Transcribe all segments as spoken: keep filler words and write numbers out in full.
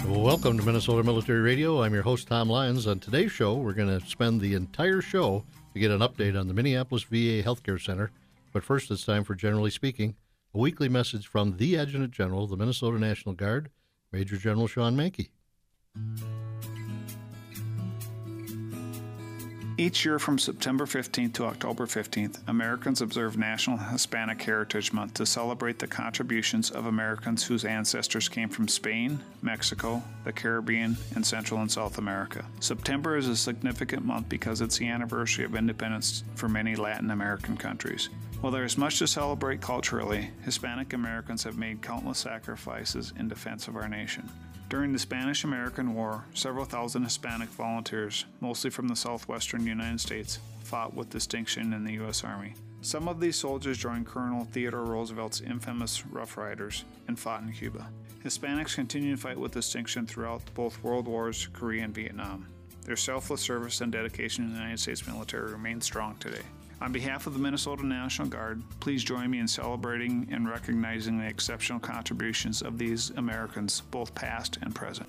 Welcome to Minnesota Military Radio. I'm your host, Tom Lyons. On today's show, we're going to spend the entire show to get an update on the Minneapolis V A Healthcare Center. But first, it's time for Generally Speaking, a weekly message from the Adjutant General of the Minnesota National Guard, Major General Sean Manke. Each year from September fifteenth to October fifteenth, Americans observe National Hispanic Heritage Month to celebrate the contributions of Americans whose ancestors came from Spain, Mexico, the Caribbean, and Central and South America. September is a significant month because it's the anniversary of independence for many Latin American countries. While there is much to celebrate culturally, Hispanic Americans have made countless sacrifices in defense of our nation. During the Spanish-American War, several thousand Hispanic volunteers, mostly from the southwestern United States, fought with distinction in the U S Army. Some of these soldiers joined Colonel Theodore Roosevelt's infamous Rough Riders and fought in Cuba. Hispanics continue to fight with distinction throughout both World Wars, Korea and Vietnam. Their selfless service and dedication to the United States military remain strong today. On behalf of the Minnesota National Guard, please join me in celebrating and recognizing the exceptional contributions of these Americans, both past and present.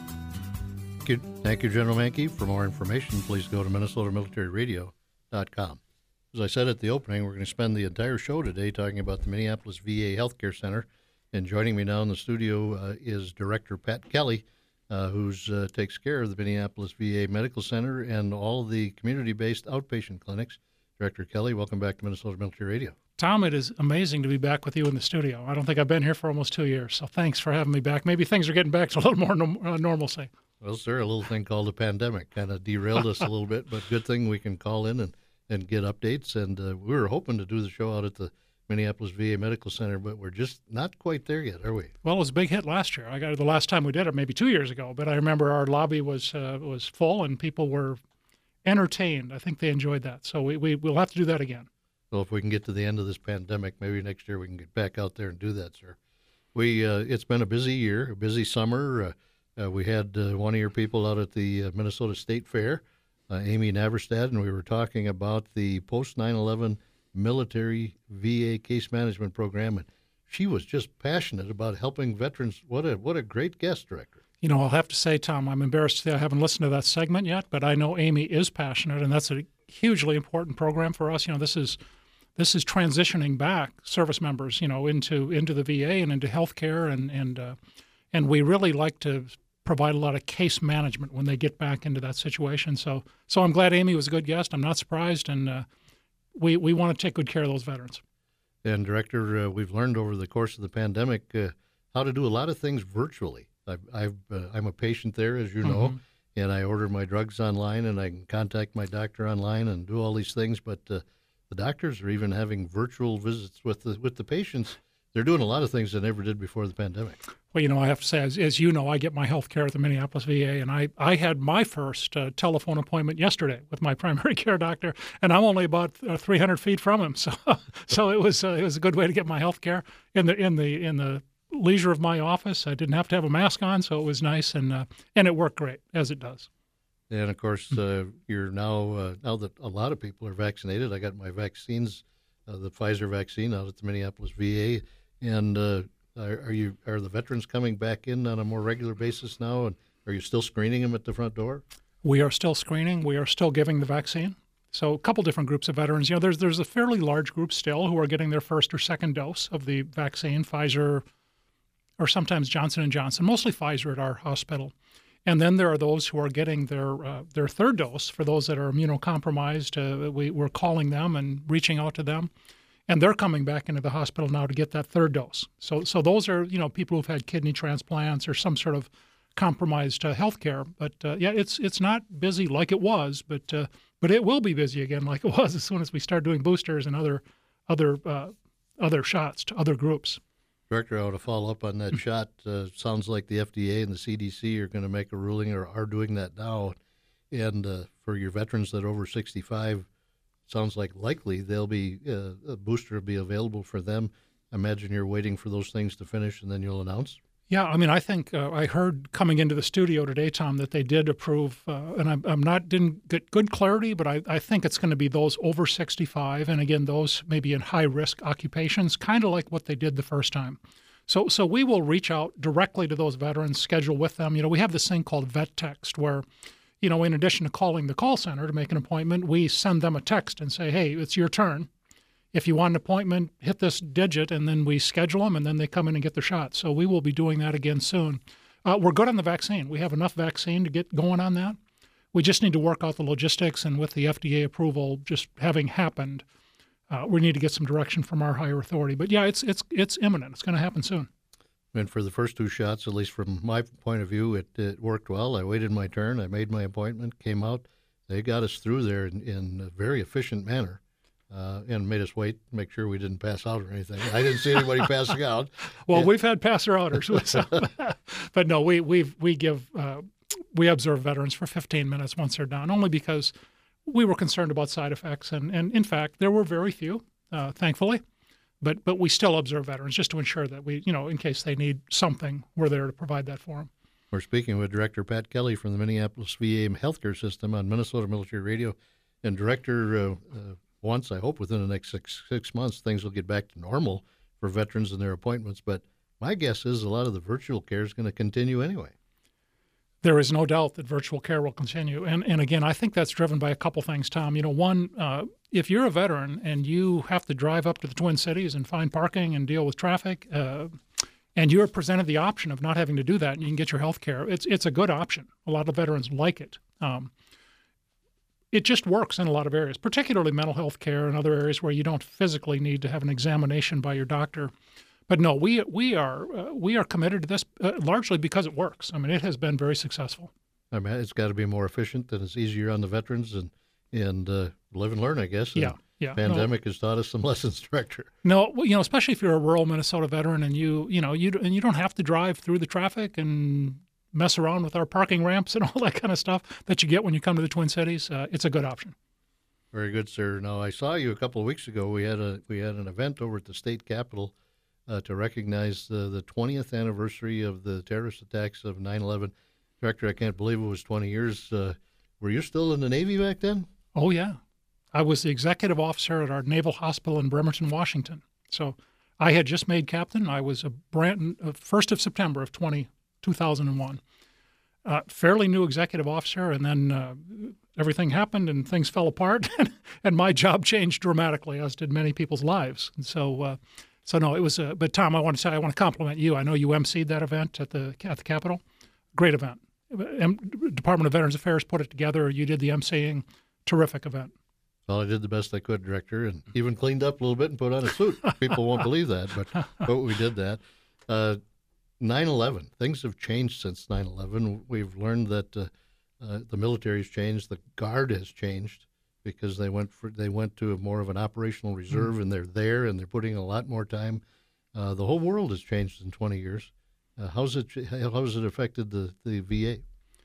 Thank you, Thank you General Manke. For more information, please go to minnesota military radio dot com. As I said at the opening, we're going to spend the entire show today talking about the Minneapolis V A Healthcare Center. And joining me now in the studio uh, is Director Pat Kelly, uh, who uh, takes care of the Minneapolis V A Medical Center and all the community-based outpatient clinics. Director Kelly, welcome back to Minnesota Military Radio. Tom, it is amazing to be back with you in the studio. I don't think I've been here for almost two years, so thanks for having me back. Maybe things are getting back to a little more no, uh, normalcy. Well, sir, a little thing called a pandemic kind of derailed us a little bit, but good thing we can call in and, and get updates. And uh, we were hoping to do the show out at the Minneapolis V A Medical Center, but we're just not quite there yet, are we? Well, it was a big hit last year. I got it the last time we did it, maybe two years ago, but I remember our lobby was uh, was full and people were entertained. I think they enjoyed that. So we, we, we'll have to do that again. Well, if we can get to the end of this pandemic, maybe next year we can get back out there and do that, sir. We uh, It's been a busy year, a busy summer. Uh, uh, we had uh, one of your people out at the uh, Minnesota State Fair, uh, Amy Naverstad, and we were talking about the post nine eleven military V A case management program, and she was just passionate about helping veterans. What a, what a great guest, Director. You know, I'll have to say, Tom, I'm embarrassed to say I haven't listened to that segment yet, but I know Amy is passionate, and that's a hugely important program for us. You know, this is this is transitioning back service members, you know, into into the V A and into healthcare, and and uh, and we really like to provide a lot of case management when they get back into that situation. So so I'm glad Amy was a good guest. I'm not surprised, and uh, we we want to take good care of those veterans. And Director, uh, we've learned over the course of the pandemic uh, how to do a lot of things virtually. I've, I've, uh, I'm a patient there, as you know, mm-hmm. and I order my drugs online, and I can contact my doctor online and do all these things. But uh, the doctors are even having virtual visits with the with the patients. They're doing a lot of things they never did before the pandemic. Well, you know, I have to say, as, as you know, I get my health care at the Minneapolis V A, and I, I had my first uh, telephone appointment yesterday with my primary care doctor, and I'm only about uh, three hundred feet from him. So so it was uh, it was a good way to get my health care in the in the in the leisure of my office. I didn't have to have a mask on, so it was nice, and uh, and it worked great, as it does. And, of course, uh, you're now, uh, now that a lot of people are vaccinated, I got my vaccines, uh, the Pfizer vaccine out at the Minneapolis V A, and uh, are, are you are the veterans coming back in on a more regular basis now, and are you still screening them at the front door? We are still screening. We are still giving the vaccine. So a couple different groups of veterans. You know, there's there's a fairly large group still who are getting their first or second dose of the vaccine, Pfizer, or sometimes Johnson and Johnson, mostly Pfizer at our hospital. And then there are those who are getting their uh, their third dose. For those that are immunocompromised, uh, we, we're calling them and reaching out to them. And they're coming back into the hospital now to get that third dose. So so those are, you know, people who've had kidney transplants or some sort of compromised uh, health care. But, uh, yeah, it's it's not busy like it was, but uh, but it will be busy again like it was as soon as we start doing boosters and other, other, uh, other shots to other groups. Director, I want to follow up on that shot. Uh, sounds like the F D A and the C D C are going to make a ruling or are doing that now. And uh, for your veterans that are over sixty-five, sounds like likely they'll be uh, a booster will be available for them. I imagine you're waiting for those things to finish and then you'll announce. Yeah, I mean, I think uh, I heard coming into the studio today, Tom, that they did approve, uh, and I'm, I'm not didn't get good clarity, but I, I think it's going to be those over sixty-five, and again, those maybe in high risk occupations, kind of like what they did the first time. So, so we will reach out directly to those veterans, schedule with them. You know, we have this thing called Vet Text where, you know, in addition to calling the call center to make an appointment, we send them a text and say, hey, it's your turn. If you want an appointment, hit this digit, and then we schedule them, and then they come in and get their shot. So we will be doing that again soon. Uh, we're good on the vaccine. We have enough vaccine to get going on that. We just need to work out the logistics, and with the F D A approval just having happened, uh, we need to get some direction from our higher authority. But yeah, it's it's it's imminent. It's going to happen soon. And for the first two shots, at least from my point of view, it, it worked well. I waited my turn. I made my appointment, came out. They got us through there in, in a very efficient manner uh, and made us wait, make sure we didn't pass out or anything. I didn't see anybody passing out. Well, yeah. We've had passer outers. But no, we we we give uh, we observe veterans for fifteen minutes once they're done, only because we were concerned about side effects. And, and in fact, there were very few, uh, thankfully. But but we still observe veterans just to ensure that we, you know, in case they need something, we're there to provide that for them. We're speaking with Director Pat Kelly from the Minneapolis V A Healthcare System on Minnesota Military Radio. And Director, uh, uh, once, I hope within the next six, six months, things will get back to normal for veterans and their appointments. But my guess is a lot of the virtual care is going to continue anyway. There is no doubt that virtual care will continue. And and again, I think that's driven by a couple things, Tom. You know, one, uh, if you're a veteran and you have to drive up to the Twin Cities and find parking and deal with traffic, uh, and you're presented the option of not having to do that and you can get your health care, it's, it's a good option. A lot of veterans like it. Um, it just works in a lot of areas, particularly mental health care and other areas where you don't physically need to have an examination by your doctor. But no, we we are uh, we are committed to this uh, largely because it works. I mean, it has been very successful. I mean, it's got to be more efficient and it's easier on the veterans and and uh, live and learn, I guess. And yeah, yeah. Pandemic no, has taught us some lessons, Director. No, you know, especially if you're a rural Minnesota veteran and you you know you and you don't have to drive through the traffic and mess around with our parking ramps and all that kind of stuff that you get when you come to the Twin Cities. Uh, it's a good option. Very good, sir. Now, I saw you a couple of weeks ago. We had a we had an event over at the state capitol. Uh, to recognize the, the twentieth anniversary of the terrorist attacks of nine eleven. Director, I can't believe it was twenty years. Uh, were you still in the Navy back then? Oh, yeah. I was the executive officer at our Naval Hospital in Bremerton, Washington. So I had just made captain. I was a brand, uh, first of September of twenty, two thousand one. Uh, fairly new executive officer, and then uh, everything happened and things fell apart, and my job changed dramatically, as did many people's lives. And so uh, So no, it was. Uh, but Tom, I want to say I want to compliment you. I know you emceed that event at the at the Capitol. Great event. M- Department of Veterans Affairs put it together. You did the emceeing. Terrific event. Well, I did the best I could, Director, and even cleaned up a little bit and put on a suit. People won't believe that, but but we did that. Uh, nine eleven. Things have changed since nine eleven. We've learned that uh, uh, the military's changed. The Guard has changed. Because they went for they went to a more of an operational reserve, mm-hmm. and they're there, and they're putting a lot more time. Uh, the whole world has changed in twenty years. Uh, how's it how has it affected the, the V A?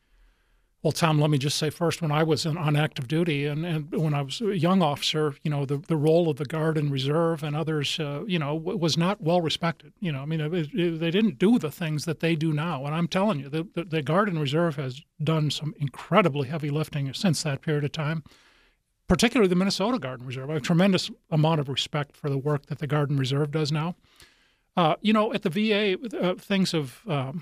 Well, Tom, let me just say first, when I was in, on active duty and, and when I was a young officer, you know, the, the role of the Guard and Reserve and others, uh, you know, w- was not well respected. You know, I mean, it, it, they didn't do the things that they do now. And I'm telling you, the, the, the Guard and Reserve has done some incredibly heavy lifting since that period of time. Particularly the Minnesota Guard and Reserve. I have a tremendous amount of respect for the work that the Guard and Reserve does now. Uh, you know, at the V A, uh, things have, um,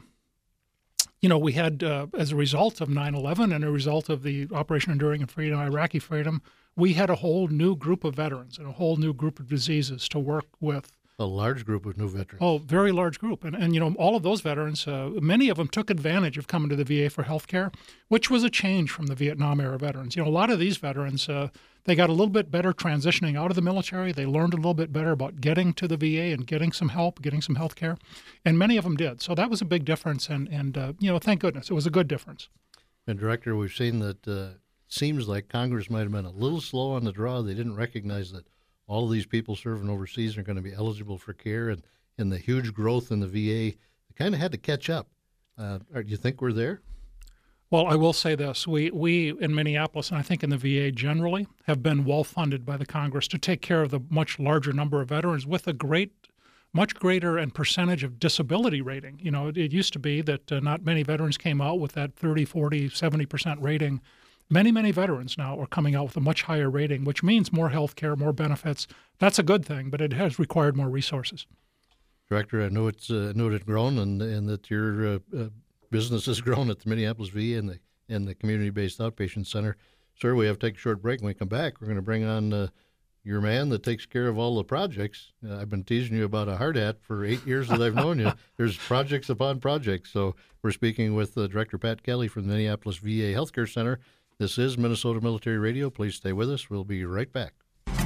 you know, we had, uh, as a result of nine eleven and a result of the Operation Enduring and Freedom, Iraqi Freedom, we had a whole new group of veterans and a whole new group of diseases to work with. A large group of new veterans. Oh, very large group. And, and you know, all of those veterans, uh, many of them took advantage of coming to the V A for health care, which was a change from the Vietnam-era veterans. You know, a lot of these veterans, uh, they got a little bit better transitioning out of the military. They learned a little bit better about getting to the V A and getting some help, getting some health care. And many of them did. So that was a big difference. And, and uh, you know, thank goodness. It was a good difference. And, Director, we've seen that uh, seems like Congress might have been a little slow on the draw. They didn't recognize that all of these people serving overseas are going to be eligible for care, and, and the huge growth in the V A, they kind of had to catch up. Uh, do you think we're there? Well, I will say this. We, we in Minneapolis, and I think in the V A generally, have been well funded by the Congress to take care of the much larger number of veterans with a great, much greater and percentage of disability rating. You know, it, it used to be that uh, not many veterans came out with that thirty, forty, seventy percent rating. Many, many veterans now are coming out with a much higher rating, which means more health care, more benefits. That's a good thing, but it has required more resources. Director, I know it's uh, know it had grown, and and that your uh, uh, business has grown at the Minneapolis V A and the and the community-based outpatient center. Sir, we have to take a short break. When we come back, we're going to bring on uh, your man that takes care of all the projects. Uh, I've been teasing you about a hard hat for eight years that I've known you. There's projects upon projects. So we're speaking with uh, Director Pat Kelly from the Minneapolis V A Healthcare Center. This is Minnesota Military Radio. Please stay with us. We'll be right back.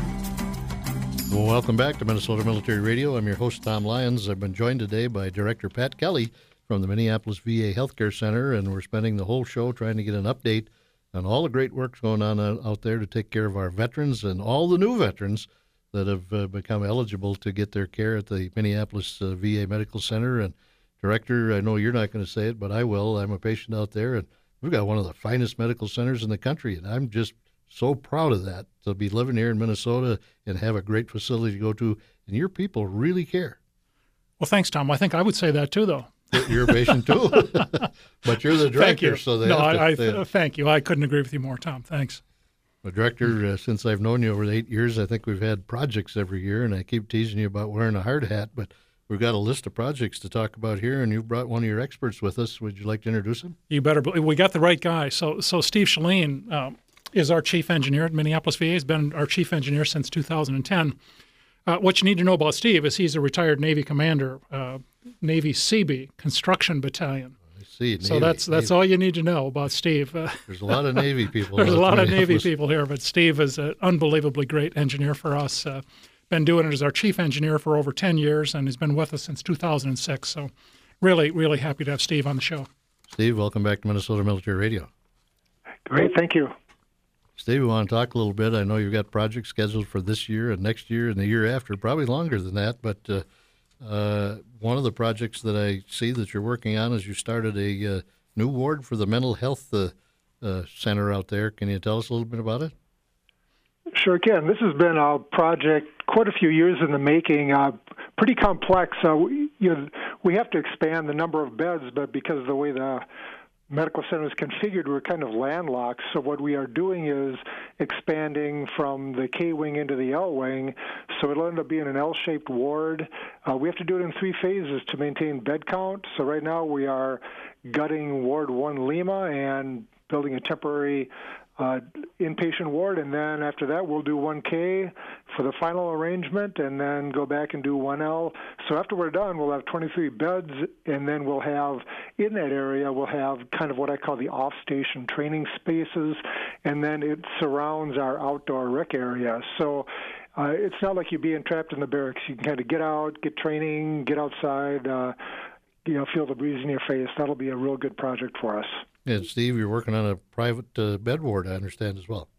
Well, welcome back to Minnesota Military Radio. I'm your host, Tom Lyons. I've been joined today by Director Pat Kelly from the Minneapolis V A Healthcare Center, and we're spending the whole show trying to get an update on all the great work going on out there to take care of our veterans and all the new veterans that have uh, become eligible to get their care at the Minneapolis uh, V A Medical Center. And Director, I know you're not going to say it, but I will. I'm a patient out there, and we've got one of the finest medical centers in the country, and I'm just so proud of that, to be living here in Minnesota and have a great facility to go to, and your people really care. Well, thanks, Tom. I think I would say that too, though. You're a patient too, but you're the director, thank you. so they no, have to, I, I they, uh, thank you. I couldn't agree with you more, Tom. Thanks. Well, Director, uh, since I've known you over the eight years, I think we've had projects every year, and I keep teasing you about wearing a hard hat, but we've got a list of projects to talk about here, and you've brought one of your experts with us. Would you like to introduce him? You better. We got the right guy. So, so Steve Shaleen um, is our chief engineer at Minneapolis V A. He's been our chief engineer since two thousand ten. Uh, what you need to know about Steve is he's a retired Navy commander, uh, Navy C B Construction Battalion. I see. Navy, so that's that's Navy. all you need to know about Steve. Uh, There's a lot of Navy people. there's a lot of Navy Minneapolis. people here, but Steve is an unbelievably great engineer for us. Uh, been doing it as our chief engineer for over ten years, and he's been with us since two thousand six. So really, really happy to have Steve on the show. Steve, welcome back to Minnesota Military Radio. Great, thank you. Steve, we want to talk a little bit. I know you've got projects scheduled for this year and next year and the year after, probably longer than that. But uh, uh, one of the projects that I see that you're working on is you started a uh, new ward for the mental health uh, uh, center out there. Can you tell us a little bit about it? Sure can. This has been a project quite a few years in the making, uh, pretty complex. Uh, we, you know, we have to expand the number of beds, but because of the way the medical center is configured, we're kind of landlocked. So what we are doing is expanding from the K wing into the L wing. So it'll end up being an L-shaped ward. Uh, we have to do it in three phases to maintain bed count. So right now we are gutting Ward one Lima and building a temporary uh, inpatient ward, and then after that we'll do one K for the final arrangement, and then go back and do one L. So after we're done, we'll have twenty-three beds, and then we'll have, in that area, we'll have kind of what I call the off-station training spaces, and then it surrounds our outdoor rec area. So uh, it's not like you're being trapped in the barracks. You can kind of get out, get training, get outside, uh, you know, feel the breeze in your face. That'll be a real good project for us. And Steve, you're working on a private uh, bed ward, I understand, as well.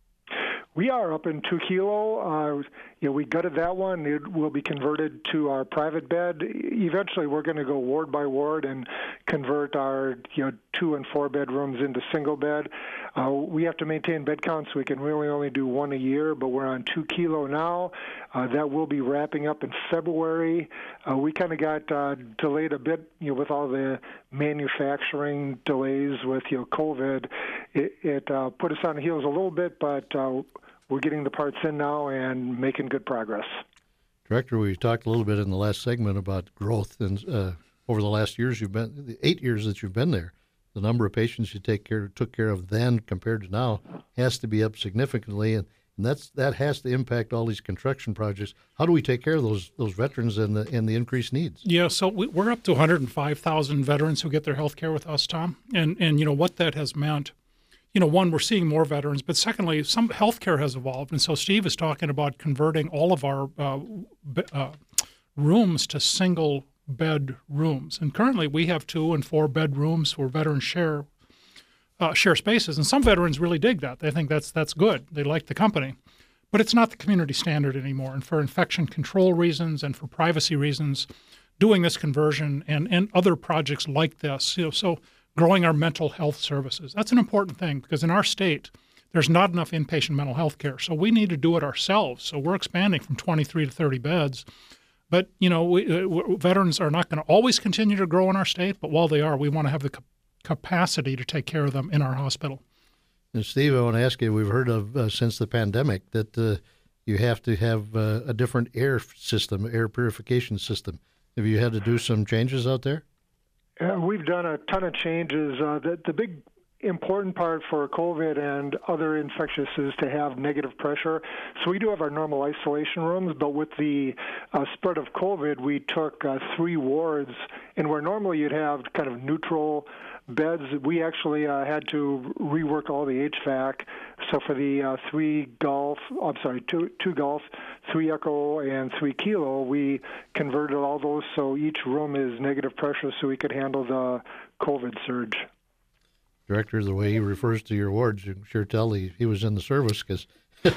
We are up in two kilo. Uh, you know, we gutted that one. It will be converted to our private bed. Eventually, we're going to go ward by ward and convert our you know two and four bedrooms into single bed. Uh, we have to maintain bed counts. So we can really only do one a year, but we're on two kilo now. Uh, that will be wrapping up in February. Uh, we kind of got uh, delayed a bit, you know, with all the manufacturing delays with you know COVID. It, it uh, put us on the heels a little bit, but uh, we're getting the parts in now and making good progress. Director, we talked a little bit in the last segment about growth, and uh, over the last years you've been, the eight years that you've been there, the number of patients you take care took care of then compared to now has to be up significantly, and, and that's that has to impact all these construction projects. How do we take care of those those veterans and the and the increased needs? Yeah, so we, we're up to one hundred five thousand veterans who get their health care with us, Tom, and and you know what that has meant. You know, one, we're seeing more veterans, but secondly, some healthcare has evolved. And so Steve is talking about converting all of our uh, uh, rooms to single bed rooms. And currently we have two and four bed rooms where veterans share uh, share spaces. And some veterans really dig that. They think that's that's good. They like the company. But it's not the community standard anymore. And for infection control reasons and for privacy reasons, doing this conversion and, and other projects like this, you know, so growing our mental health services. That's an important thing because in our state, there's not enough inpatient mental health care. So we need to do it ourselves. So we're expanding from twenty-three to thirty beds. But, you know, we, we, veterans are not going to always continue to grow in our state, but while they are, we want to have the cap- capacity to take care of them in our hospital. And Steve, I want to ask you, we've heard of uh, since the pandemic that uh, you have to have uh, a different air system, air purification system. Have you had to do some changes out there? Uh, we've done a ton of changes. Uh, the, the big important part for COVID and other infectious is to have negative pressure. So we do have our normal isolation rooms, but with the uh, spread of COVID, we took uh, three wards, and where normally you'd have kind of neutral beds, we actually uh, had to rework all the H V A C. So for the uh, three golf, I'm sorry, two two golf, three echo, and three kilo, we converted all those so each room is negative pressure so we could handle the COVID surge. Director, the way he refers to your wards, you can sure tell he, he was in the service, because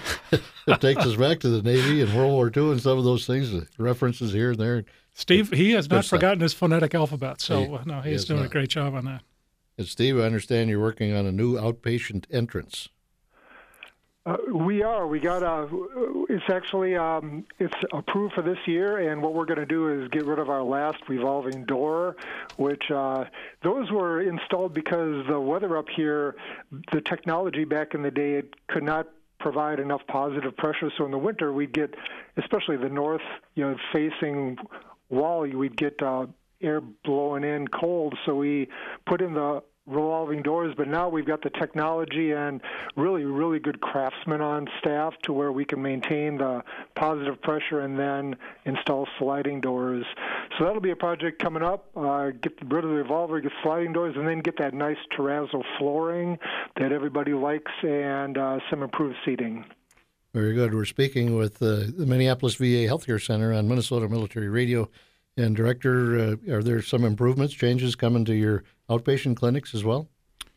it takes us back to the Navy and World War Two and some of those things, the references here and there. Steve, he has not stuff. forgotten his phonetic alphabet, so He- uh, no, he he's has doing a not. great job on that. And Steve, I understand you're working on a new outpatient entrance. Uh, we are. We got a. It's actually um, it's approved for this year, and what we're going to do is get rid of our last revolving door, which uh, those were installed because the weather up here, the technology back in the day, it could not provide enough positive pressure. So in the winter, we'd get, especially the north, you know, facing wall, we'd get uh, air blowing in cold. So we put in the revolving doors, but now we've got the technology and really, really good craftsmen on staff to where we can maintain the positive pressure and then install sliding doors. So that'll be a project coming up, uh, get rid of the revolver, get sliding doors, and then get that nice terrazzo flooring that everybody likes and uh, some improved seating. Very good. We're speaking with uh, the Minneapolis V A Healthcare Center on Minnesota Military Radio. And Director, uh, are there some improvements, changes coming to your outpatient clinics as well?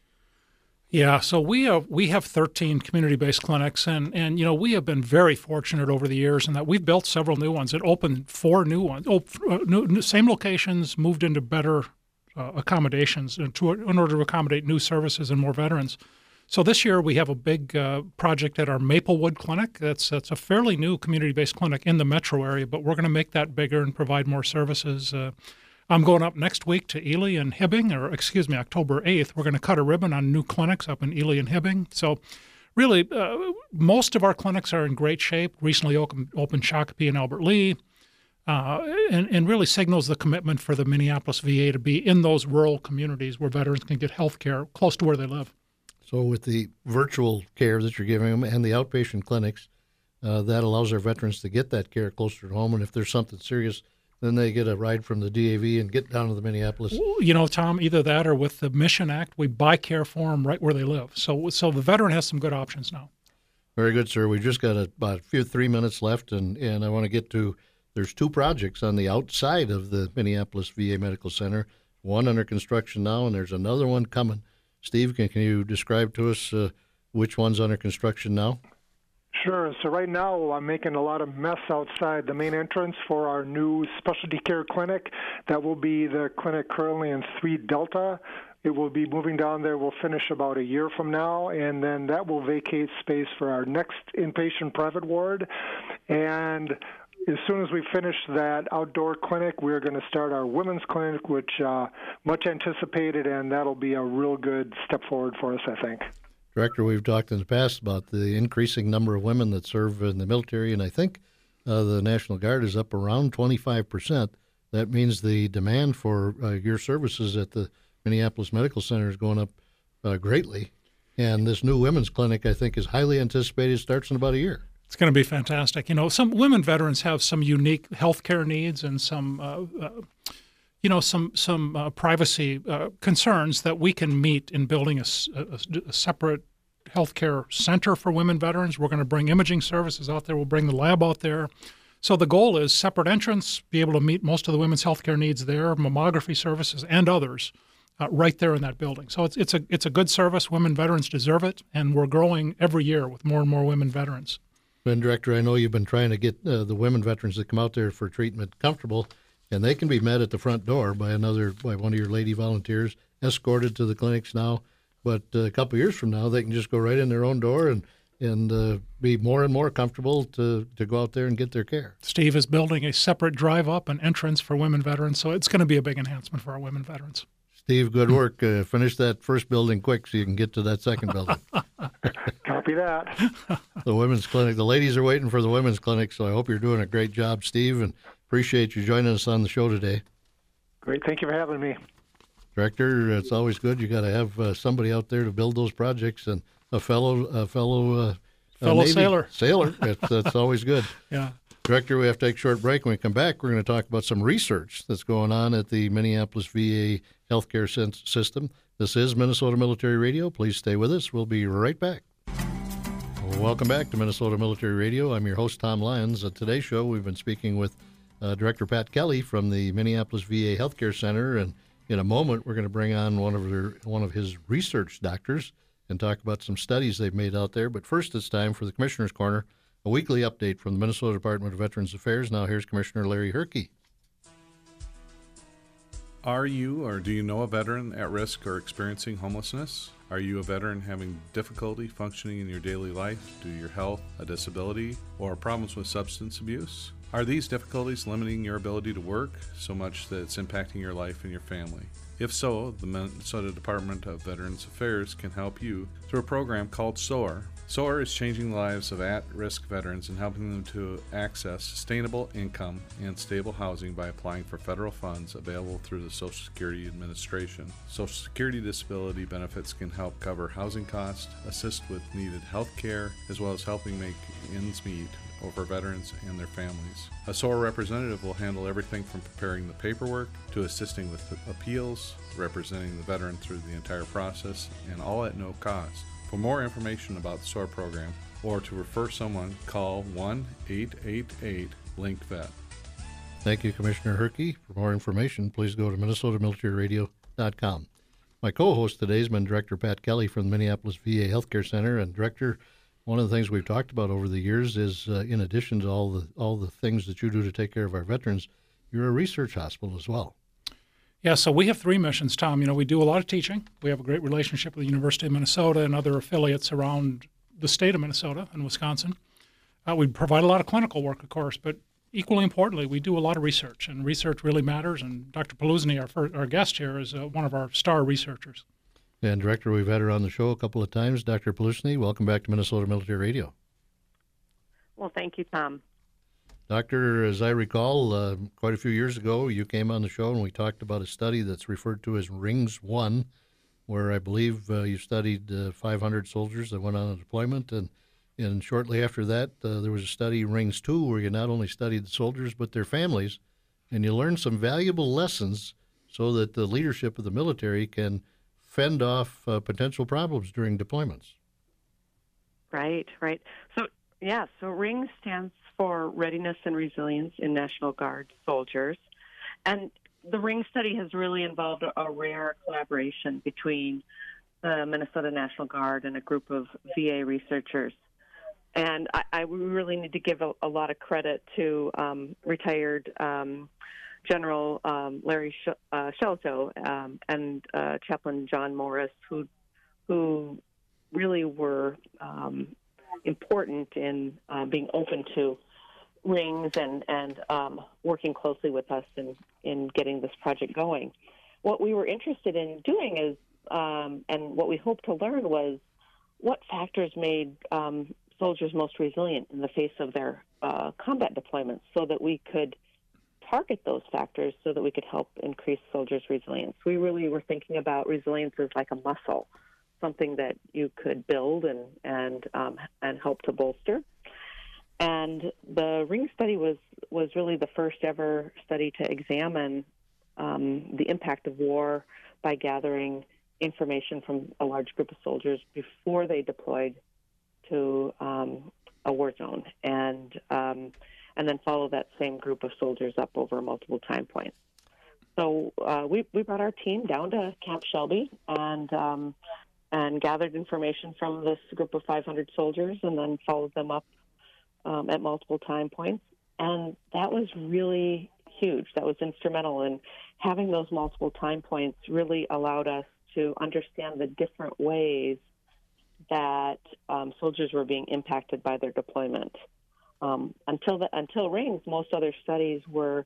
Yeah, so we have we have thirteen community-based clinics, and and you know we have been very fortunate over the years in that we've built several new ones. It opened four new ones, oh, uh, new, new, same locations, moved into better uh, accommodations in, to, in order to accommodate new services and more veterans. So this year we have a big uh, project at our Maplewood Clinic. That's that's a fairly new community-based clinic in the metro area, but we're going to make that bigger and provide more services. Uh, I'm going up next week to Ely and Hibbing, or excuse me, October eighth. We're going to cut a ribbon on new clinics up in Ely and Hibbing. So really, uh, most of our clinics are in great shape. Recently opened, opened Shakopee and Albert Lee, uh, and, and really signals the commitment for the Minneapolis V A to be in those rural communities where veterans can get health care close to where they live. So with the virtual care that you're giving them and the outpatient clinics, uh, that allows our veterans to get that care closer to home. And if there's something serious, then they get a ride from the D A V and get down to the Minneapolis. You know, Tom, either that or with the Mission Act, we buy care for them right where they live. So so the veteran has some good options now. Very good, sir. We've just got a, about a few, three minutes left, and, and I want to get to, there's two projects on the outside of the Minneapolis V A Medical Center, one under construction now, and there's another one coming. Steve, can, can you describe to us uh, which one's under construction now? Sure. So right now I'm making a lot of mess outside the main entrance for our new specialty care clinic. That will be the clinic currently in three Delta. It will be moving down there. We'll finish about a year from now, and then that will vacate space for our next inpatient private ward. And as soon as we finish that outdoor clinic, we're going to start our women's clinic, which uh, much anticipated, and that'll be a real good step forward for us, I think. Director, we've talked in the past about the increasing number of women that serve in the military, and I think uh, the National Guard is up around twenty-five percent. That means the demand for uh, your services at the Minneapolis Medical Center is going up uh, greatly. And this new women's clinic, I think, is highly anticipated, starts in about a year. It's going to be fantastic. You know, some women veterans have some unique healthcare needs and some, uh, uh, you know, some some uh, privacy uh, concerns that we can meet in building a, a, a separate healthcare center for women veterans. We're going to bring imaging services out there. We'll bring the lab out there. So the goal is separate entrance, be able to meet most of the women's healthcare needs there, mammography services and others, uh, right there in that building. So it's it's a it's a good service. Women veterans deserve it, and we're growing every year with more and more women veterans. And Director, I know you've been trying to get uh, the women veterans that come out there for treatment comfortable, and they can be met at the front door by another by one of your lady volunteers, escorted to the clinics now. But uh, a couple of years from now, they can just go right in their own door and and uh, be more and more comfortable to, to go out there and get their care. Steve is building a separate drive-up and entrance for women veterans, so it's going to be a big enhancement for our women veterans. Steve, good work. Uh, finish that first building quick so you can get to that second building. Copy that. The women's clinic. The ladies are waiting for the women's clinic, so I hope you're doing a great job, Steve, and appreciate you joining us on the show today. Great. Thank you for having me. Director, it's always good. You got to have uh, somebody out there to build those projects, and a fellow, a fellow, uh, fellow Navy sailor. Sailor. That's, that's always good. Yeah. Director, we have to take a short break. When we come back, we're going to talk about some research that's going on at the Minneapolis V A healthcare system. This is Minnesota Military Radio. Please stay with us. We'll be right back. Welcome back to Minnesota Military Radio. I'm your host, Tom Lyons. At today's show, we've been speaking with uh, Director Pat Kelly from the Minneapolis V A Healthcare Center, and in a moment, we're going to bring on one of their, one of his research doctors and talk about some studies they've made out there. But first, it's time for the Commissioner's Corner, a weekly update from the Minnesota Department of Veterans Affairs. Now, here's Commissioner Larry Herke. Are you or do you know a veteran at risk or experiencing homelessness? Are you a veteran having difficulty functioning in your daily life due to your health, a disability, or problems with substance abuse? Are these difficulties limiting your ability to work so much that it's impacting your life and your family? If so, the Minnesota Department of Veterans Affairs can help you through a program called S O A R. S O A R is changing the lives of at-risk veterans and helping them to access sustainable income and stable housing by applying for federal funds available through the Social Security Administration. Social Security disability benefits can help cover housing costs, assist with needed health care, as well as helping make ends meet for veterans and their families. A S O A R representative will handle everything from preparing the paperwork to assisting with appeals, representing the veteran through the entire process, and all at no cost. For more information about the S O A R program or to refer someone, call one eight eight eight link vet. Thank you, Commissioner Herke. For more information, please go to minnesota military radio dot com. My co-host today has been Director Pat Kelly from the Minneapolis V A Healthcare Center. And Director, one of the things we've talked about over the years is, uh, in addition to all the all the things that you do to take care of our veterans, you're a research hospital as well. Yeah, so we have three missions, Tom. You know, we do a lot of teaching. We have a great relationship with the University of Minnesota and other affiliates around the state of Minnesota and Wisconsin. Uh, we provide a lot of clinical work, of course, but equally importantly, we do a lot of research, and research really matters. And Doctor Paluzny, our, first, our guest here, is uh, one of our star researchers. And Director, we've had her on the show a couple of times. Doctor Paluzny, welcome back to Minnesota Military Radio. Well, thank you, Tom. Doctor, as I recall, uh, quite a few years ago, you came on the show and we talked about a study that's referred to as RINGS one, where I believe uh, you studied uh, five hundred soldiers that went on a deployment. And, and shortly after that, uh, there was a study, RINGS two, where you not only studied the soldiers but their families, and you learned some valuable lessons so that the leadership of the military can fend off uh, potential problems during deployments. Right, right. So, yeah, so RINGS stands for Readiness and Resilience in National Guard Soldiers. And the RINGS study has really involved a, a rare collaboration between the Minnesota National Guard and a group of V A researchers. And I, I really need to give a, a lot of credit to um, retired um, General um, Larry Sh- uh, Shelto um, and uh, Chaplain John Morris, who who really were um, important in uh, being open to RINGS and and um, working closely with us in, in getting this project going. What we were interested in doing is, um, and what we hoped to learn was, what factors made um, soldiers most resilient in the face of their uh, combat deployments, so that we could target those factors so that we could help increase soldiers' resilience. We really were thinking about resilience as like a muscle, something that you could build and and um, and help to bolster. And the RINGS study was was really the first ever study to examine um, the impact of war by gathering information from a large group of soldiers before they deployed to um, a war zone, and um, and then follow that same group of soldiers up over multiple time points. So uh, we we brought our team down to Camp Shelby and um, and gathered information from this group of five hundred soldiers, and then followed them up um, at multiple time points. And that was really huge. That was instrumental in having those multiple time points. Really allowed us to understand the different ways that um, soldiers were being impacted by their deployment. Um, until the, until RINGS, most other studies were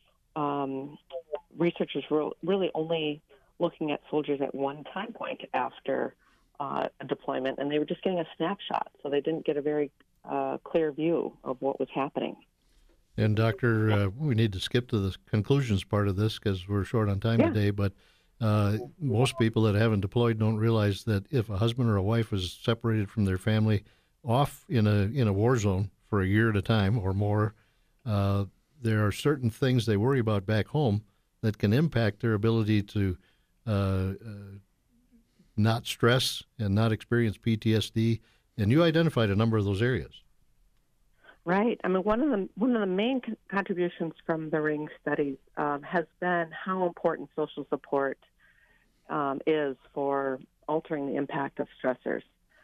um, researchers were really only looking at soldiers at one time point after uh, a deployment, and they were just getting a snapshot, so they didn't get a very uh, clear view of what was happening. And Doctor, uh, we need to skip to the conclusions part of this because we're short on time Yeah. today. But uh, most people that haven't deployed don't realize that if a husband or a wife is separated from their family, off in a in a war zone for a year at a time or more, uh, there are certain things they worry about back home that can impact their ability to uh, uh, not stress and not experience P T S D. And you identified a number of those areas. Right. I mean, one of the one of the main con- contributions from the Ring studies um, has been how important social support um, is for altering the impact of stressors.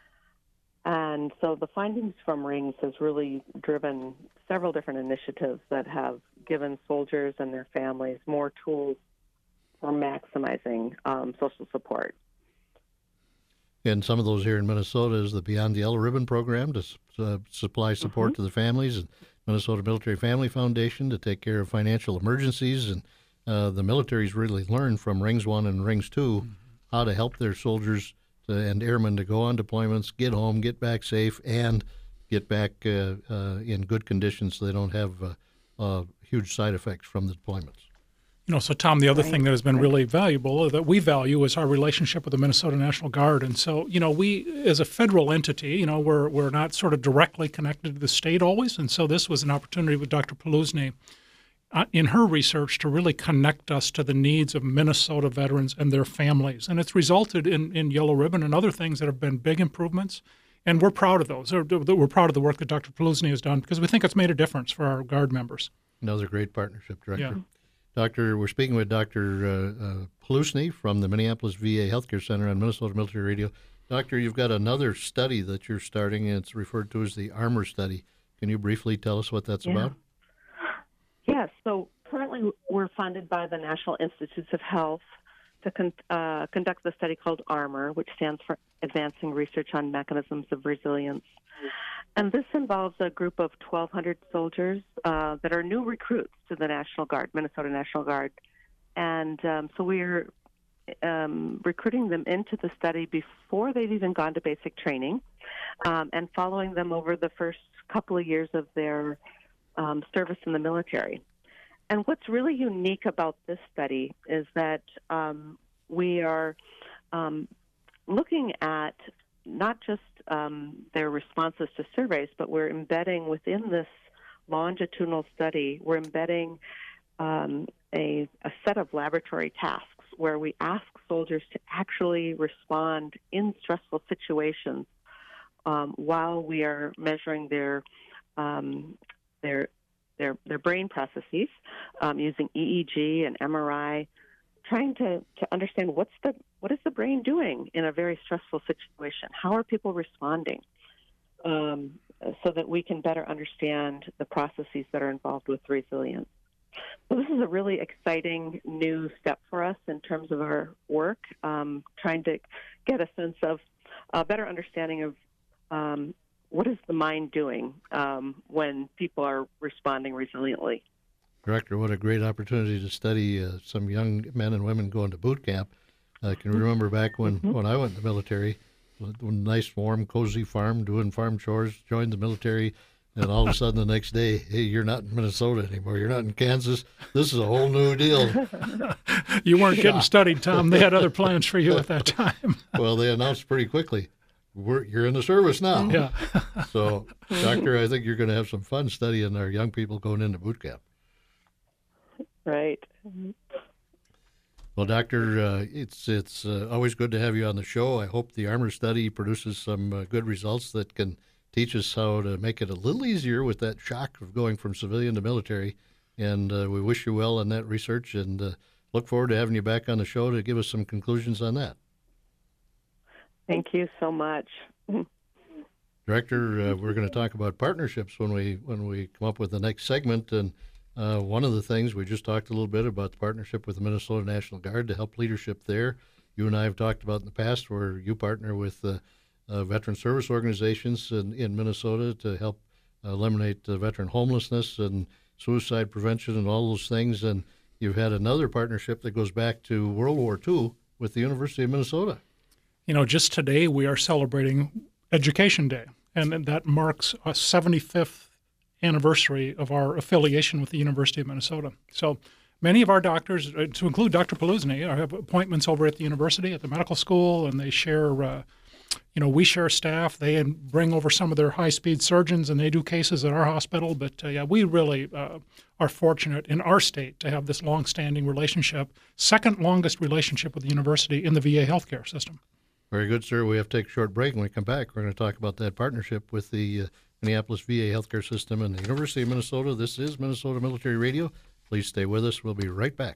And so the findings from Rings has really driven several different initiatives that have given soldiers and their families more tools for maximizing um, social support. And some of those here in Minnesota is the Beyond the Yellow Ribbon program to s- uh, supply support Mm-hmm. to the families, and Minnesota Military Family Foundation to take care of financial emergencies. And uh, the military's really learned from Rings one and Rings two how to help their soldiers to, and airmen to go on deployments, get home, get back safe, and get back uh, uh, in good conditions so they don't have uh, uh, huge side effects from the deployments. You know, so Tom, the other Right. thing that has been really valuable or that we value is our relationship with the Minnesota National Guard. And so, you know, we as a federal entity, you know, we're we're not sort of directly connected to the state always. And so this was an opportunity with Doctor Peluzny uh, in her research to really connect us to the needs of Minnesota veterans and their families. And it's resulted in, in Yellow Ribbon and other things that have been big improvements. And we're proud of those. Or, We're proud of the work that Doctor Peluzny has done because we think it's made a difference for our Guard members. Another great partnership, Director. Yeah. Doctor, we're speaking with Doctor Uh, uh, Peluzny from the Minneapolis V A Healthcare Center on Minnesota Military Radio. Doctor, you've got another study that you're starting, and it's referred to as the ARMOR study. Can you briefly tell us what that's Yeah. about? Yes. So currently we're funded by the National Institutes of Health to con- uh, conduct the study called ARMOR, which stands for Advancing Research on Mechanisms of Resilience. And this involves a group of twelve hundred soldiers uh, that are new recruits to the National Guard, Minnesota National Guard. And um, so we're um, recruiting them into the study before they've even gone to basic training um, and following them over the first couple of years of their um, service in the military. And what's really unique about this study is that um, we are um, looking at not just um, their responses to surveys, but we're embedding within this longitudinal study, we're embedding um, a, a set of laboratory tasks where we ask soldiers to actually respond in stressful situations um, while we are measuring their um, their their their brain processes um, using E E G and M R I, trying to, to understand what's the what is the brain doing in a very stressful situation? How are people responding? Um, so that we can better understand the processes that are involved with resilience. So this is a really exciting new step for us in terms of our work, um, trying to get a sense of a better understanding of um, what is the mind doing um, when people are responding resiliently. Director, what a great opportunity to study uh, some young men and women going to boot camp. I can remember back when, Mm-hmm. when I went in the military, a nice, warm, cozy farm, doing farm chores, joined the military, and all of a sudden the next day, hey, you're not in Minnesota anymore. You're not in Kansas. This is a whole new deal. You weren't getting studied, Tom. They had other plans for you at that time. Well, they announced pretty quickly, We're, you're in the service now. Yeah. So, Doctor, I think you're going to have some fun studying our young people going into boot camp. Right. Well, Doctor, uh, it's it's uh, always good to have you on the show. I hope the ARMOR study produces some uh, good results that can teach us how to make it a little easier with that shock of going from civilian to military. And uh, we wish you well on that research and uh, look forward to having you back on the show to give us some conclusions on that. Thank you so much. Director, uh, we're going to talk about partnerships when we when we come up with the next segment. And uh, one of the things we just talked a little bit about the partnership with the Minnesota National Guard to help leadership there. You and I have talked about in the past where you partner with uh, uh, veteran service organizations in, in Minnesota to help eliminate uh, veteran homelessness and suicide prevention and all those things. And you've had another partnership that goes back to World War Two with the University of Minnesota. You know, just today we are celebrating Education Day, and that marks a seventy-fifth anniversary of our affiliation with the University of Minnesota. So many of our doctors, uh, to include Doctor Paluzny, have appointments over at the university, at the medical school, and they share, uh, you know, we share staff. They bring over some of their high-speed surgeons, and they do cases at our hospital. But, uh, yeah, we really uh, are fortunate in our state to have this long-standing relationship, second longest relationship with the university in the V A healthcare system. Very good, sir. We have to take a short break. When we come back, we're going to talk about that partnership with the uh, Minneapolis V A healthcare system and the University of Minnesota. This is Minnesota Military Radio. Please stay with us. We'll be right back.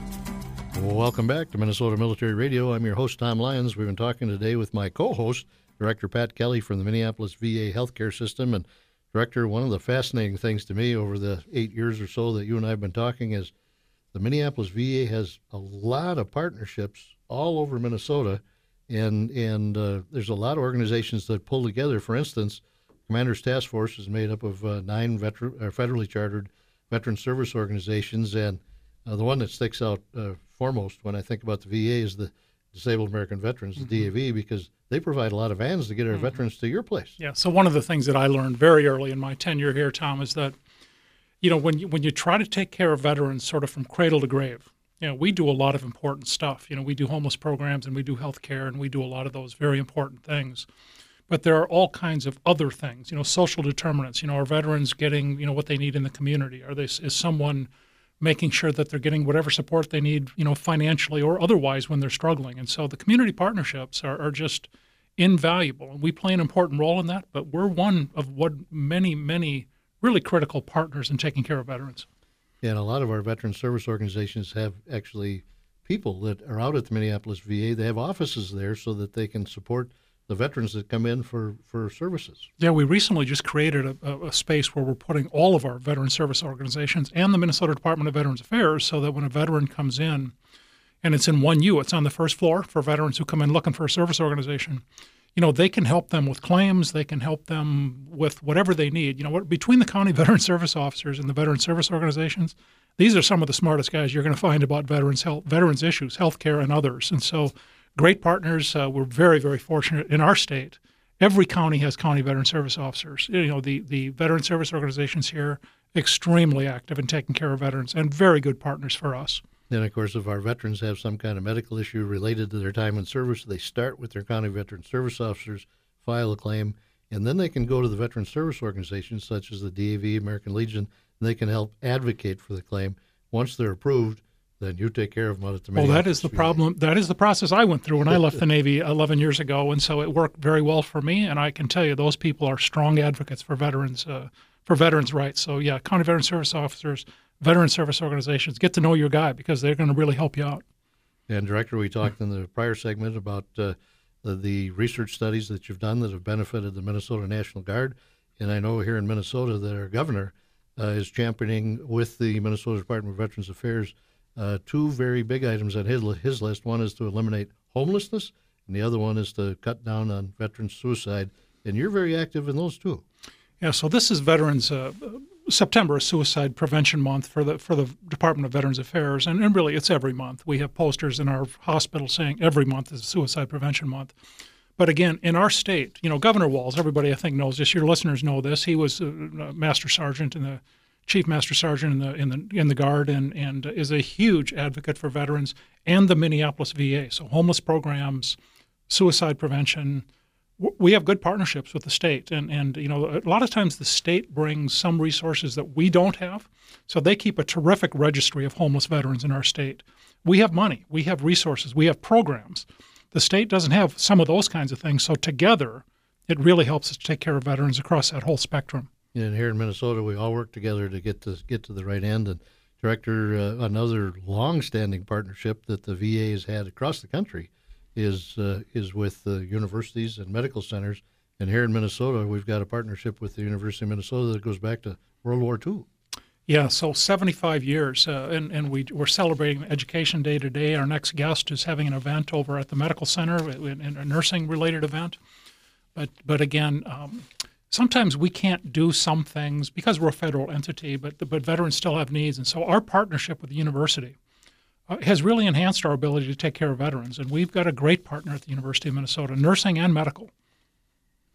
Welcome back to Minnesota Military Radio. I'm your host, Tom Lyons. We've been talking today with my co-host, Director Pat Kelly from the Minneapolis V A healthcare system. And Director, one of the fascinating things to me over the eight years or so that you and I have been talking is the Minneapolis V A has a lot of partnerships all over Minnesota, and and uh, there's a lot of organizations that pull together. For instance, Commander's Task Force is made up of uh, nine veteran, uh, federally chartered veteran service organizations, and uh, the one that sticks out uh, foremost when I think about the V A is the Disabled American Veterans, the mm-hmm. D A V, because they provide a lot of vans to get our mm-hmm. veterans to your place. Yeah, so one of the things that I learned very early in my tenure here, Tom, is that, you know, when you, when you try to take care of veterans sort of from cradle to grave, you know, we do a lot of important stuff. You know, we do homeless programs and we do health care and we do a lot of those very important things. But there are all kinds of other things, you know, social determinants. You know, are veterans getting, you know, what they need in the community? Are they, is someone making sure that they're getting whatever support they need, you know, financially or otherwise when they're struggling? And so the community partnerships are, are just invaluable. And we play an important role in that, but we're one of what many, many really critical partners in taking care of veterans. Yeah, and a lot of our veteran service organizations have actually people that are out at the Minneapolis V A. They have offices there so that they can support the veterans that come in for, for services. Yeah, we recently just created a, a, a space where we're putting all of our veteran service organizations and the Minnesota Department of Veterans Affairs so that when a veteran comes in, and it's in one U, it's on the first floor for veterans who come in looking for a service organization, you know, they can help them with claims, they can help them with whatever they need. You know, what, between the county veteran service officers and the veteran service organizations, these are some of the smartest guys you're going to find about veterans health, veterans issues, healthcare, and others. And so great partners. Uh, we're very, very fortunate in our state. Every county has county veteran service officers. You know, the, the veteran service organizations here, extremely active in taking care of veterans and very good partners for us. Then, of course, if our veterans have some kind of medical issue related to their time in service, they start with their county veteran service officers, file a claim, and then they can go to the veteran service organizations such as the D A V, American Legion, and they can help advocate for the claim. Once they're approved, then you take care of them out at the Minneapolis. Well, that is the problem. That is the process I went through when I left the Navy eleven years ago, and so it worked very well for me. And I can tell you, those people are strong advocates for veterans, uh, for veterans' rights. So, yeah, county veteran service officers, veteran service organizations, get to know your guy because they're going to really help you out. And Director, we talked in the prior segment about uh, the, the research studies that you've done that have benefited the Minnesota National Guard, and I know here in Minnesota that our governor uh, is championing with the Minnesota Department of Veterans Affairs Uh, two very big items on his, his list. One is to eliminate homelessness, and the other one is to cut down on veteran suicide. And you're very active in those too. Yeah, so this is Veterans uh, September is Suicide Prevention Month for the for the Department of Veterans Affairs, and, and really it's every month. We have posters in our hospital saying every month is Suicide Prevention Month. But again, in our state, you know, Governor Walz, everybody I think knows this. Your listeners know this. He was a, a Master Sergeant in the Chief Master Sergeant in the in the in the Guard, and and is a huge advocate for veterans and the Minneapolis V A. So homeless programs, suicide prevention. We have good partnerships with the state, and and you know a lot of times the state brings some resources that we don't have. So they keep a terrific registry of homeless veterans in our state. We have money, we have resources, we have programs. The state doesn't have some of those kinds of things. So together, it really helps us take care of veterans across that whole spectrum. And here in Minnesota, we all work together to get to get to the right end. And Director, uh, another long-standing partnership that the V A has had across the country is uh, is with the universities and medical centers. And here in Minnesota, we've got a partnership with the University of Minnesota that goes back to World War Two. Yeah, so seventy-five years, uh, and, and we, we're celebrating Education Day today. Our next guest is having an event over at the Medical Center, a nursing-related event. But, but again, um, sometimes we can't do some things because we're a federal entity, but but veterans still have needs. And so our partnership with the university uh, has really enhanced our ability to take care of veterans. And we've got a great partner at the University of Minnesota, nursing and medical.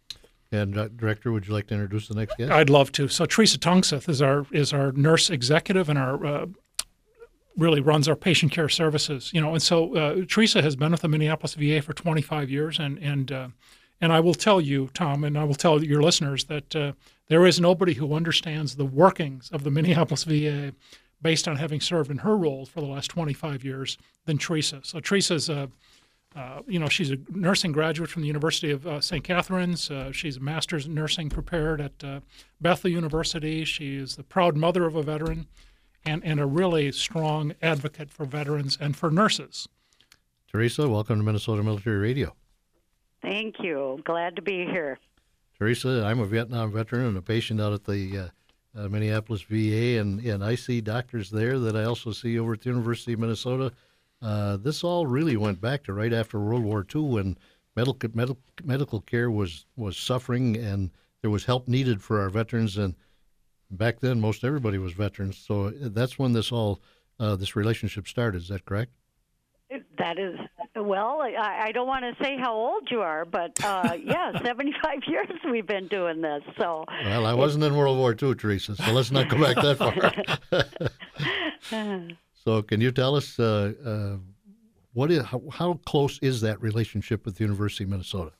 And uh, Director, would you like to introduce the next guest? I'd love to. So Teresa Tungseth is our is our nurse executive and our uh, really runs our patient care services. You know, and so uh, Teresa has been with the Minneapolis V A for twenty-five years, and and uh, and I will tell you, Tom, and I will tell your listeners that uh, there is nobody who understands the workings of the Minneapolis V A based on having served in her role for the last twenty-five years than Teresa. So Teresa's a Uh, you know, she's a nursing graduate from the University of uh, Saint Catharines. Uh, she's a master's in nursing prepared at uh, Bethel University. She is the proud mother of a veteran and, and a really strong advocate for veterans and for nurses. Teresa, welcome to Minnesota Military Radio. Thank you. Glad to be here. Teresa, I'm a Vietnam veteran and a patient out at the uh, uh, Minneapolis V A, and, and I see doctors there that I also see over at the University of Minnesota. Uh, this all really went back to right after World War Two, when medical medical medical care was, was suffering and there was help needed for our veterans. And back then, most everybody was veterans. So that's when this all uh, this relationship started. Is that correct? That is, well, I, I don't want to say how old you are, but uh, yeah, seventy-five years we've been doing this. So well, I wasn't in World War Two, Teresa. So let's not go back that far. So can you tell us uh, uh, what is how, how close is that relationship with the University of Minnesota?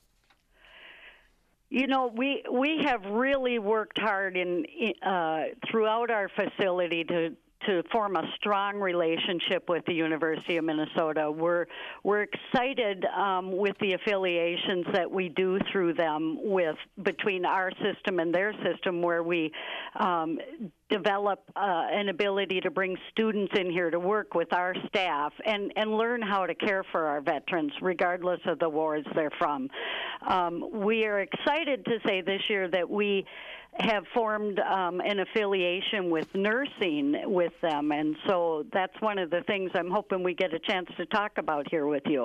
You know, we we have really worked hard in uh, throughout our facility to to form a strong relationship with the University of Minnesota. We're we're excited um, with the affiliations that we do through them with between our system and their system, where we um, develop uh, an ability to bring students in here to work with our staff and, and learn how to care for our veterans, regardless of the wars they're from. Um, we are excited to say this year that we have formed um, an affiliation with nursing with them, and so that's one of the things I'm hoping we get a chance to talk about here with you.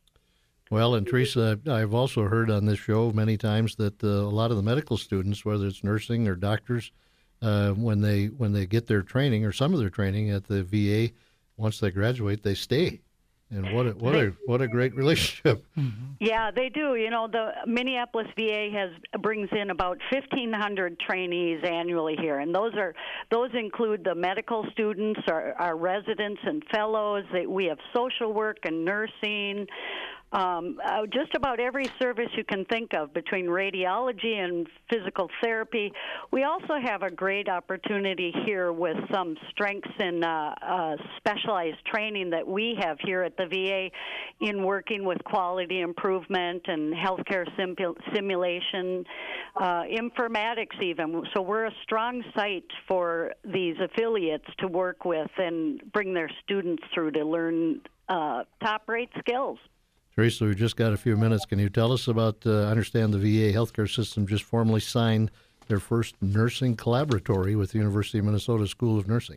Well, and Teresa, I've also heard on this show many times that uh, a lot of the medical students, whether it's nursing or doctors, uh, when they when they get their training or some of their training at the V A, once they graduate, they stay. And what a, what a what a great relationship. Mm-hmm. Yeah, they do. You know, the Minneapolis V A has brings in about fifteen hundred trainees annually here, and those are those include the medical students, our, our residents and fellows. We have social work and nursing. Um, uh, just about every service you can think of, between radiology and physical therapy. We also have a great opportunity here with some strengths in uh, uh, specialized training that we have here at the V A in working with quality improvement and healthcare sim- simulation, uh, informatics even. So we're a strong site for these affiliates to work with and bring their students through to learn uh, top-rate skills. Teresa, we've just got a few minutes. Can you tell us about, uh, I understand the V A healthcare system just formally signed their first nursing collaboratory with the University of Minnesota School of Nursing.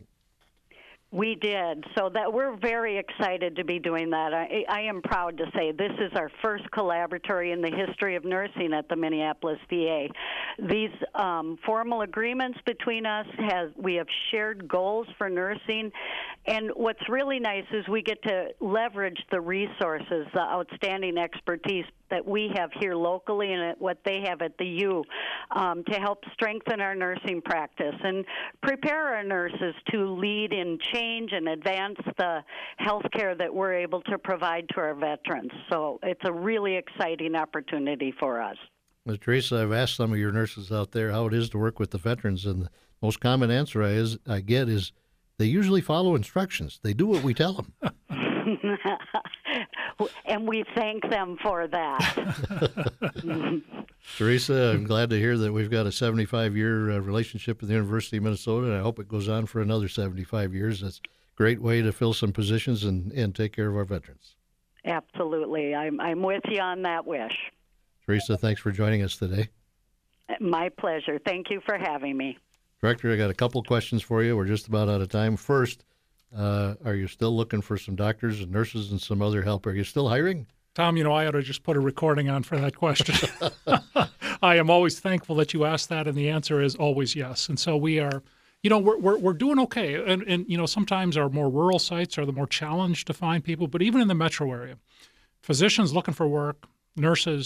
We did. So that we're very excited to be doing that. I, I am proud to say this is our first collaboratory in the history of nursing at the Minneapolis V A. These um, formal agreements between us, has we have shared goals for nursing, and what's really nice is we get to leverage the resources, the outstanding expertise that we have here locally and what they have at the U um, to help strengthen our nursing practice and prepare our nurses to lead in change and advance the health care that we're able to provide to our veterans. So it's a really exciting opportunity for us. Well, Teresa, I've asked some of your nurses out there how it is to work with the veterans, and the most common answer I, is, I get is they usually follow instructions. They do what we tell them. And we thank them for that. Teresa, I'm glad to hear that we've got a seventy-five-year uh, relationship with the University of Minnesota, and I hope it goes on for another seventy-five years. That's a great way to fill some positions and, and take care of our veterans. Absolutely. I'm, I'm with you on that wish. Teresa, thanks for joining us today. My pleasure. Thank you for having me. Director, I got a couple questions for you. We're just about out of time. First, uh, are you still looking for some doctors and nurses and some other help? Are you still hiring? Tom, you know, I ought to just put a recording on for that question. I am always thankful that you asked that, and the answer is always yes. And so we are, you know, we're we're, we're doing okay. And, and, you know, sometimes our more rural sites are the more challenged to find people, but even in the metro area, physicians looking for work, nurses,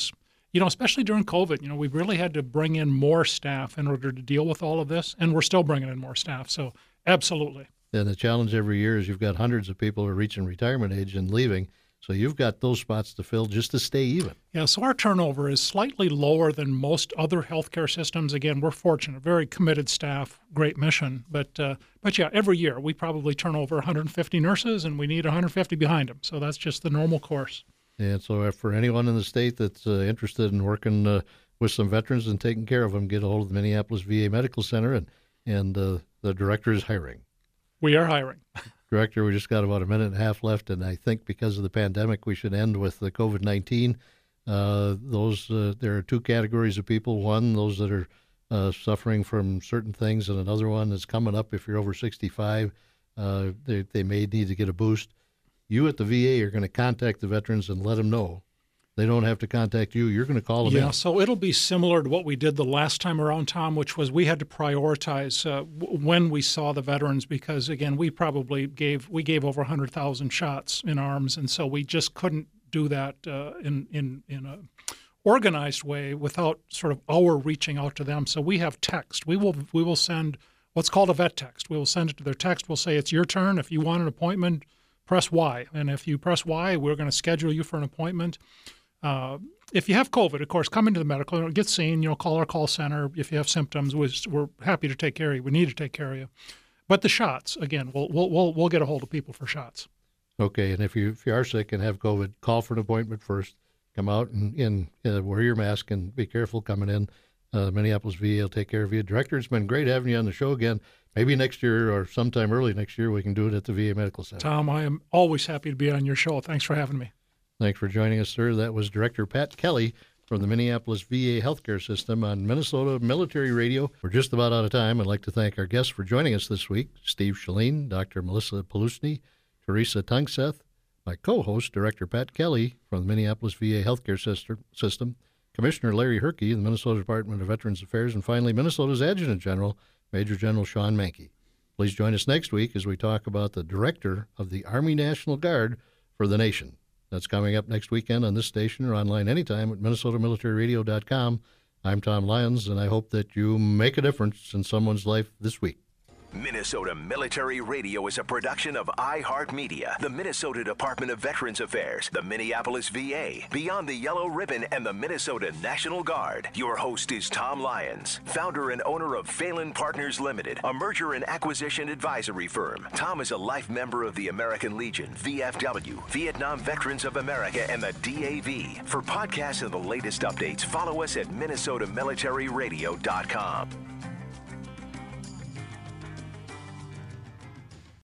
you know, especially during COVID, you know, we've really had to bring in more staff in order to deal with all of this, and we're still bringing in more staff. So absolutely. And the challenge every year is you've got hundreds of people who are reaching retirement age and leaving. So you've got those spots to fill just to stay even. Yeah, so our turnover is slightly lower than most other healthcare systems. Again, we're fortunate, very committed staff, great mission. But, uh, but yeah, every year we probably turn over one hundred fifty nurses, and we need one hundred fifty behind them. So that's just the normal course. And so for anyone in the state that's uh, interested in working uh, with some veterans and taking care of them, get a hold of the Minneapolis V A Medical Center, and, and uh, the director is hiring. We are hiring. Director, we just got about a minute and a half left, and I think because of the pandemic, we should end with the COVID nineteen. Uh, those uh, there are two categories of people. One, those that are uh, suffering from certain things, and another one is coming up. If you're over sixty-five, uh, they they may need to get a boost. You at the V A are going to contact the veterans and let them know. They don't have to contact you. You're going to call them yeah, in. So it'll be similar to what we did the last time around, Tom, which was we had to prioritize uh, w- when we saw the veterans because, again, we probably gave we gave over one hundred thousand shots in arms, and so we just couldn't do that uh, in in in a organized way without sort of our reaching out to them. So we have text. We will we will send what's called a vet text. We will send it to their text. We'll say it's your turn. If you want an appointment, press Y, and if you press Y, we're going to schedule you for an appointment. Uh, if you have COVID, of course, come into the medical, get seen, you know, call our call center. If you have symptoms, we're, we're happy to take care of you. We need to take care of you. But the shots, again, we'll we'll we'll, we'll get a hold of people for shots. Okay, and if you if you are sick and have COVID, call for an appointment first. Come out and, and uh, wear your mask and be careful coming in. Uh, Minneapolis V A will take care of you. Director, it's been great having you on the show again. Maybe next year or sometime early next year we can do it at the V A Medical Center. Tom, I am always happy to be on your show. Thanks for having me. Thanks for joining us, sir. That was Director Pat Kelly from the Minneapolis V A Healthcare System on Minnesota Military Radio. We're just about out of time. I'd like to thank our guests for joining us this week, Steve Shalin, Doctor Melissa Palusny, Teresa Tungseth, my co-host, Director Pat Kelly from the Minneapolis V A Healthcare System, Commissioner Larry Herkey, the Minnesota Department of Veterans Affairs, and finally, Minnesota's Adjutant General, Major General Sean Mankey. Please join us next week as we talk about the Director of the Army National Guard for the nation. That's coming up next weekend on this station or online anytime at Minnesota Military Radio dot com. I'm Tom Lyons, and I hope that you make a difference in someone's life this week. Minnesota Military Radio is a production of iHeartMedia, the Minnesota Department of Veterans Affairs, the Minneapolis V A, Beyond the Yellow Ribbon, and the Minnesota National Guard. Your host is Tom Lyons, founder and owner of Phelan Partners Limited, a merger and acquisition advisory firm. Tom is a life member of the American Legion, V F W, Vietnam Veterans of America, and the D A V. For podcasts and the latest updates, follow us at Minnesota Military Radio dot com.